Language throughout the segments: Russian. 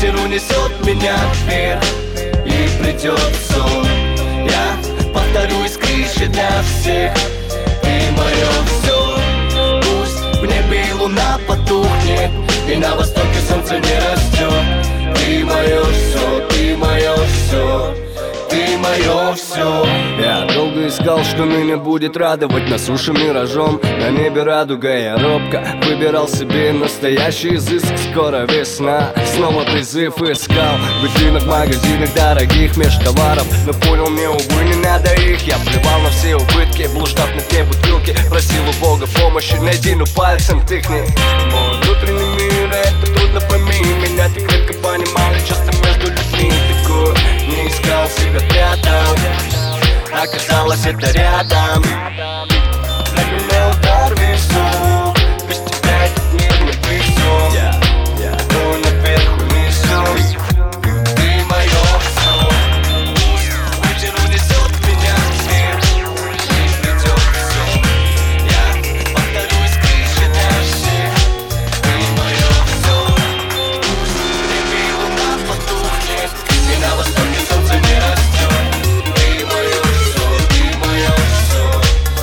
ветер унесет меня вверх, и придет сон. Я повторю из крыши для всех: ты мое все. Пусть в небе и луна потухнет, и на востоке солнце не растет. Ты мое все, ты мое все, ты мое все. Я долго искал, что меня будет радовать. На суше миражом, на небе радуга. Я робко выбирал себе настоящий изыск. Скоро весна, снова призыв искал в витринах, магазинах дорогих меж товаров. Но понял, мне, увы, не надо их. Я плевал на все убытки, блуждав на дне бутылки. Просил у Бога помощи, найди, ну пальцем тыкни. Мой внутренний мир, это трудно, пойми меня. Ты крепко понимал, я часто между людьми такой. Не искал, себя прятал, оказалось это рядом. Для меня удар весу, без тебя этот мир не весел. Иду наверх, унесу. Ты мое все. Ветер унесет меня вверх, и придет все. Я повторю из крыши для всех: ты мое все. Пусть в небе и луна потухнет, и на востоке солнце не растет. Ты мое все, ты мое все,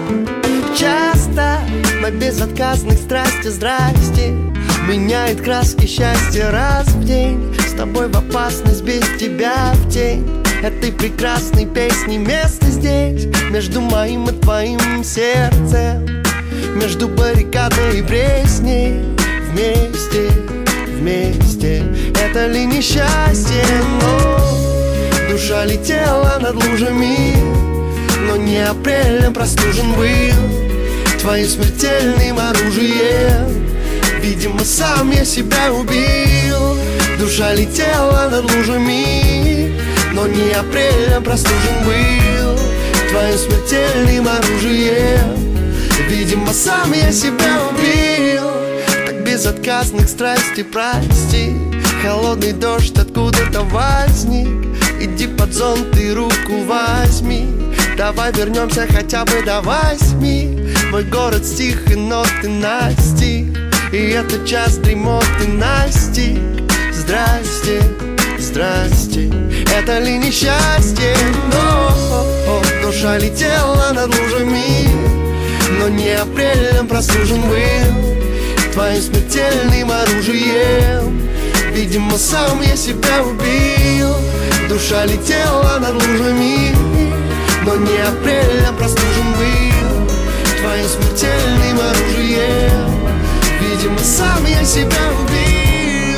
Часто на безотказных страсти здрасте меняет краски счастья раз в день. С тобой в опасность, без тебя в тень этой прекрасной песни место здесь. Между моим и твоим сердцем, между баррикадой и пресней. Вместе, вместе, это ли несчастье? Но душа летела над лужами, но не апрелем простужен был твоим смертельным оружием. Видимо, сам я себя убил. Душа летела над лужами, но не апрелем простужен был твоим смертельным оружием. Видимо, сам я себя убил. Так безотказных страстей прости. Холодный дождь откуда-то возник. Иди под зонт и руку возьми. Давай вернемся хотя бы до 8. Мой город стих и ноты настиг, и этот час дремоты настиг. Здрасте, здрасте, это ли несчастье? Но душа летела над лужами, но не апрелем простужен был твоим смертельным оружием. Видимо, сам я себя убил. Душа летела над лужами, но не апрелем простужен был твоим смертельным оружием. Видимо, сам я себя убил.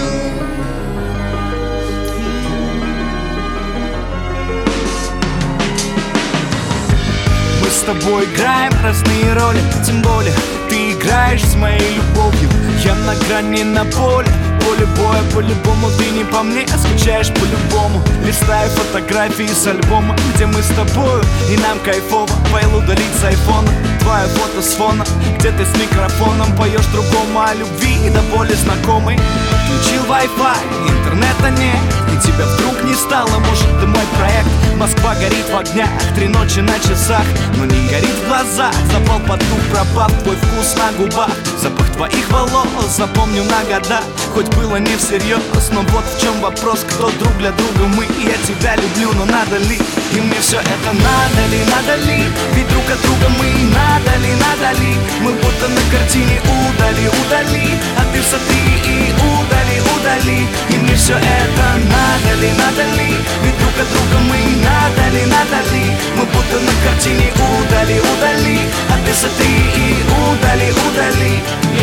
Мы с тобой играем разные роли, тем более ты играешь с моей любовью. Я на грани, на поле боя, по-любому ты не по мне, скучаешь по-любому. Листаю фотографии с альбома, где мы с тобою, и нам кайфово. Файл удалить с айфона, твое фото с фона, где ты с микрофоном поешь другому о любви, до боли знакомой. Включил Wi-Fi, интернета нет, и тебя вдруг не стало, может ты мой проект. Москва горит в огнях, 3 ночи на часах, но не горит в глазах. Запал под дух, пропав твой вкус на губах. Запах твоих волос запомню на года. Хоть было не всерьез, но вот в чем вопрос. Кто друг для друга мы, я тебя люблю, но надо ли? И мне все это надо ли? Ведь друг от друга мы, надо ли? Мы будто на картине удали, а ты смотри и удали. И мне все это надо ли? Ведь друг от друга мы, надо ли? Мы будто на картине удали, а ты смотри и удали.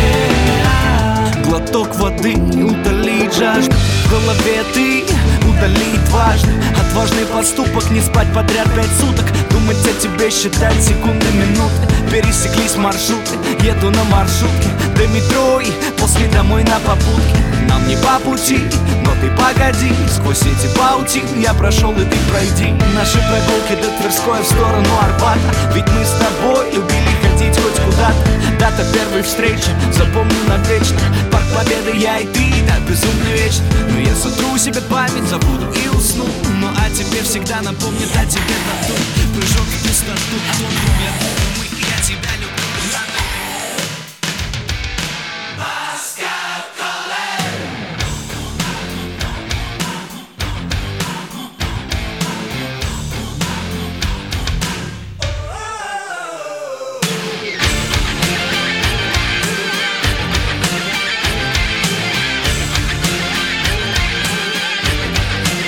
Глоток воды, удалить жажду. В голове ты, удалить важно. Отважный поступок, не спать подряд 5 суток. Думать о тебе, считать секунды, минуты. Пересеклись маршруты, еду на маршрутке до метро и после домой на попутке. Нам не по пути, но ты погоди. Сквозь эти паутины я прошел, и ты пройди. Наши прогулки до Тверской в сторону Арбата. Ведь мы с тобой любили ходить хоть куда-то. Дата первой встречи, запомню навечно. Парк Победы, я и ты, да, безумно вечно. Но я сотру себе память, забуду и усну. Ну а тебе всегда напомнит о тебе тату. Прыжок в пустоту, я тебя люблю.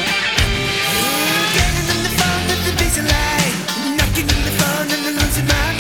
Knocking in the phone and I'm losing my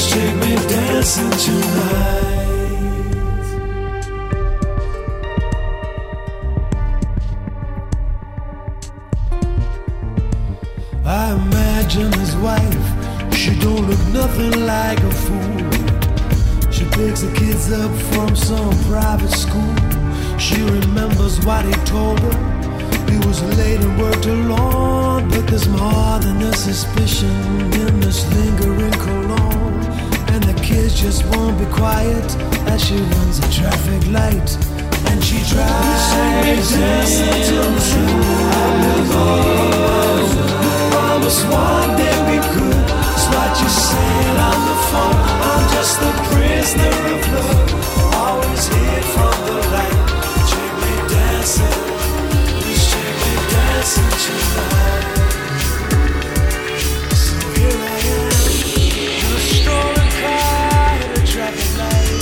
take me dancing tonight. I imagine his wife, she don't look nothing like a fool. She picks the kids up from some private school. She remembers what he told her. He was late and worked alone, but there's more than a suspicion in this lingering cologne. And the kids just won't be quiet as she runs a traffic light. And she tries to dance until the promise one day we could. It's what you said on the phone. I'm just a prisoner of love, always hid from the light. Check me dancing, please check me dancing tonight. So here I am, in a stolen car at a traffic light.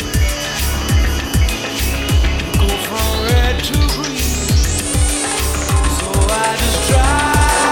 Go from red to green, so I just drive.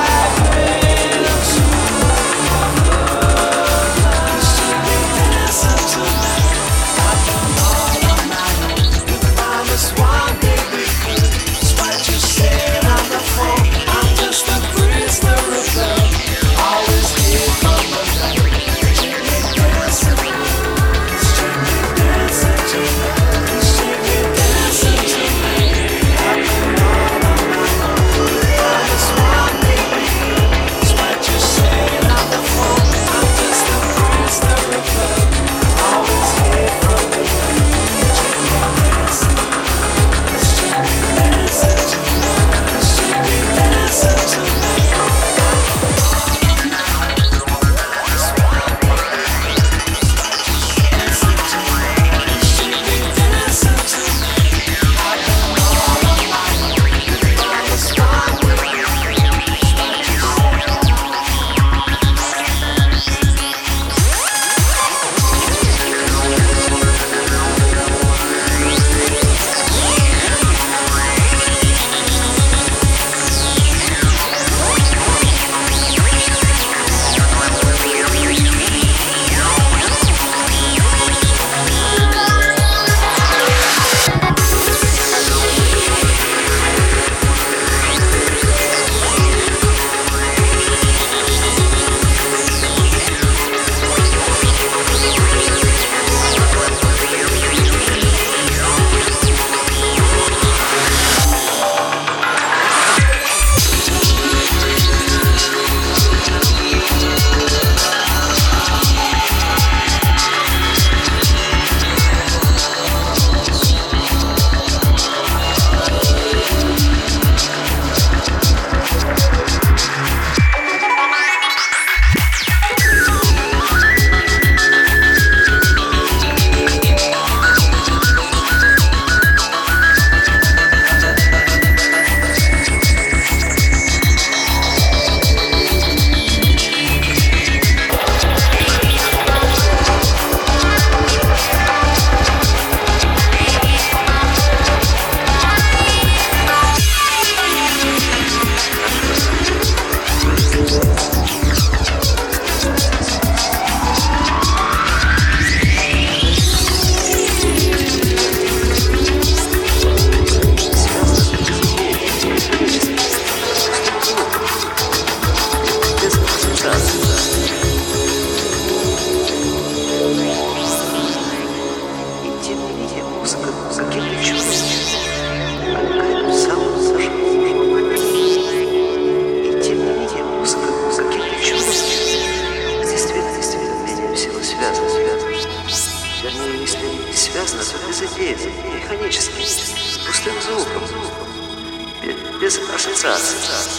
Без ассоциаций.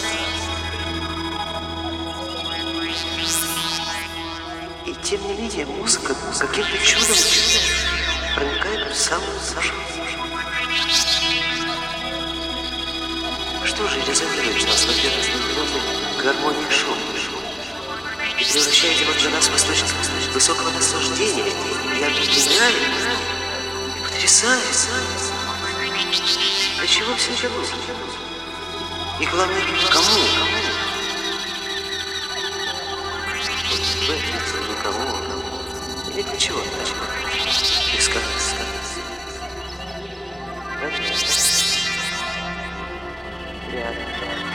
И тем не менее музыка каким-то чудом проникает в самую душу. Что же резонирует в нас в ответственной мелодии гармонии шум? И превращает его для нас в источник высокого наслаждения и объединяет, и потрясает. Для чего все это нужно? И главное, кому? В этом никому Нет ничего, бесконечно. Рядом.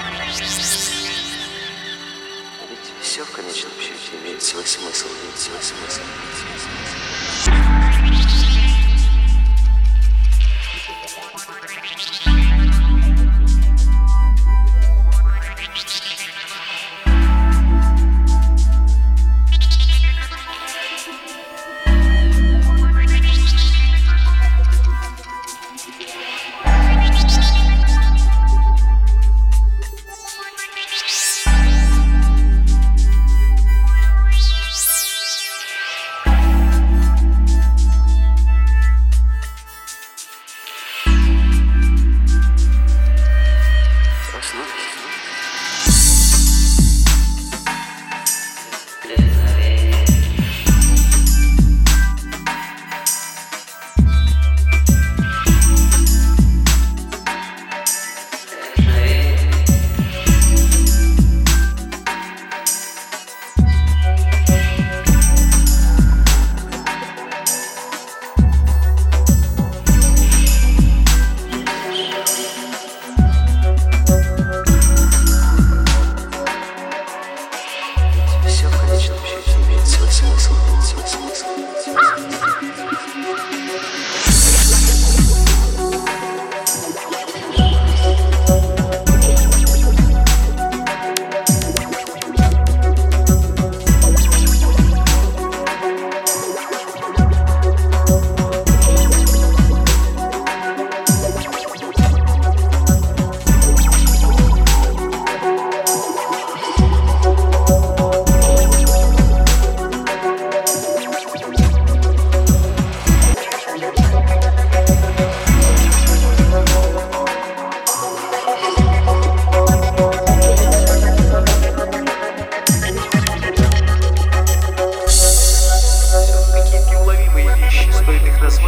Ведь все в конечном счете имеет свой смысл,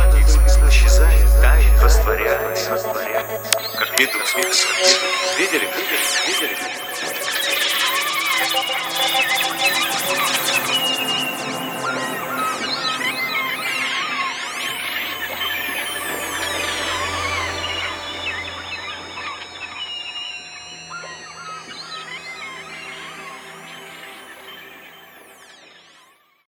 Видели?